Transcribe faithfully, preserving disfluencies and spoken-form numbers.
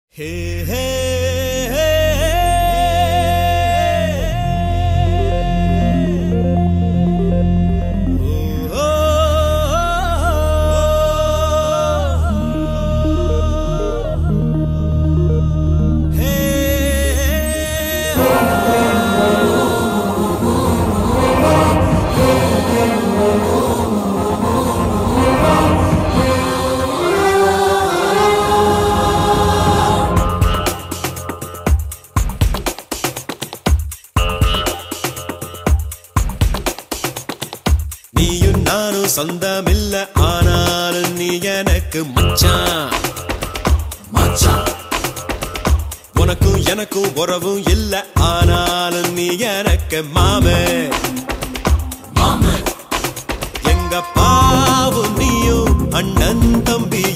Hey, hey, hey, oh, oh, oh, hey, நீயும் நானும் சொந்தமில்ல ஆனாலும் நீ எனக்கு மச்சான் மச்சான் உனக்கும் எனக்கும் உறவும் இல்ல ஆனாலும் நீ எனக்கு மாமே மாமே எங்க பாவும் நீயும் அண்ணன் தம்பி